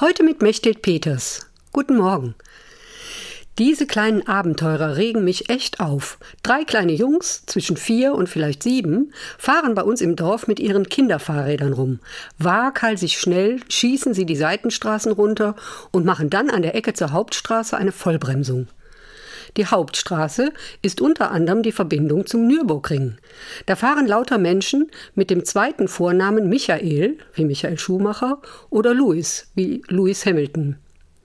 Heute mit Mechthild Peters. Guten Morgen. Diese kleinen Abenteurer regen mich echt auf. 3 kleine Jungs, zwischen 4 und vielleicht 7, fahren bei uns im Dorf mit ihren Kinderfahrrädern rum. Waghalsig schnell schießen sie die Seitenstraßen runter und machen dann an der Ecke zur Hauptstraße eine Vollbremsung. Die Hauptstraße ist unter anderem die Verbindung zum Nürburgring. Da fahren lauter Menschen mit dem zweiten Vornamen Michael, wie Michael Schumacher, oder Lewis, wie Lewis Hamilton.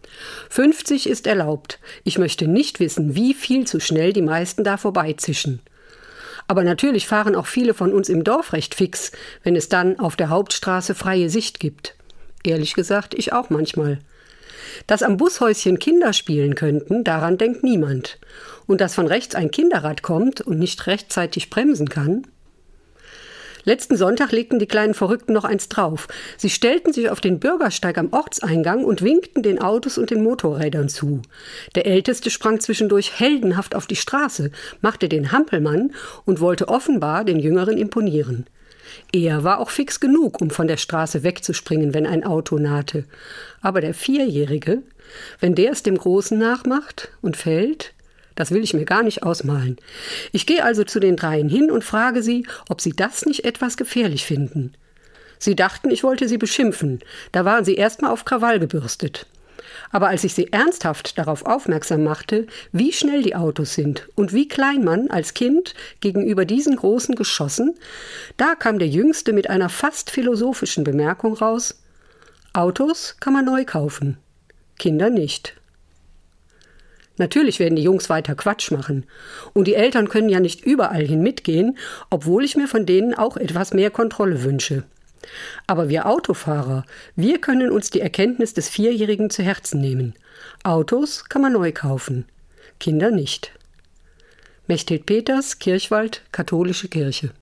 50 ist erlaubt. Ich möchte nicht wissen, wie viel zu schnell die meisten da vorbeizischen. Aber natürlich fahren auch viele von uns im Dorf recht fix, wenn es dann auf der Hauptstraße freie Sicht gibt. Ehrlich gesagt, ich auch manchmal. Dass am Bushäuschen Kinder spielen könnten, daran denkt niemand. Und dass von rechts ein Kinderrad kommt und nicht rechtzeitig bremsen kann. Letzten Sonntag legten die kleinen Verrückten noch eins drauf. Sie stellten sich auf den Bürgersteig am Ortseingang und winkten den Autos und den Motorrädern zu. Der Älteste sprang zwischendurch heldenhaft auf die Straße, machte den Hampelmann und wollte offenbar den Jüngeren imponieren. Er war auch fix genug, um von der Straße wegzuspringen, wenn ein Auto nahte. Aber der 4-Jährige, wenn der es dem Großen nachmacht und fällt, das will ich mir gar nicht ausmalen. Ich gehe also zu den 3 hin und frage sie, ob sie das nicht etwas gefährlich finden. Sie dachten, ich wollte sie beschimpfen. Da waren sie erstmal auf Krawall gebürstet. Aber als ich sie ernsthaft darauf aufmerksam machte, wie schnell die Autos sind und wie klein man als Kind gegenüber diesen großen Geschossen, da kam der Jüngste mit einer fast philosophischen Bemerkung raus: Autos kann man neu kaufen, Kinder nicht. Natürlich werden die Jungs weiter Quatsch machen. Und die Eltern können ja nicht überall hin mitgehen, obwohl ich mir von denen auch etwas mehr Kontrolle wünsche. Aber wir Autofahrer, wir können uns die Erkenntnis des 4-Jährigen zu Herzen nehmen. Autos kann man neu kaufen, Kinder nicht. Mechthild Peters, Kirchwald, Katholische Kirche.